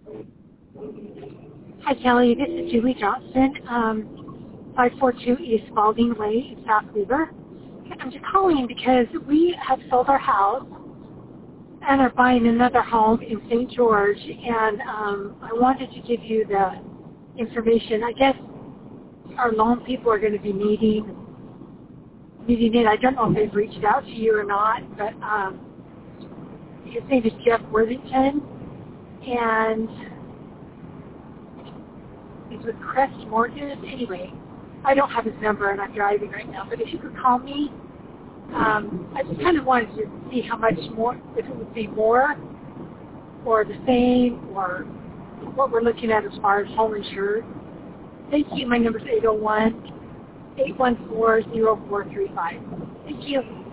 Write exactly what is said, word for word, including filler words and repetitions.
Hi, Kelly. This is Julie Johnson, um, five forty-two East Spalding Way in South Weaver. I'm just calling because we have sold our house and are buying another home in Saint George, and um, I wanted to give you the information. I guess our loan people are going to be meeting, meeting it. I don't know if they've reached out to you or not, but um, his name is Jeff Worthington, and he's with Crest Mortgage. Anyway, I don't have his number, and I'm driving right now, but if you could call me, um, I just kind of wanted to see how much more, if it would be more or the same, or what we're looking at as far as home insured. Thank you. My number is eight oh one, eight one four, oh four three five. Thank you.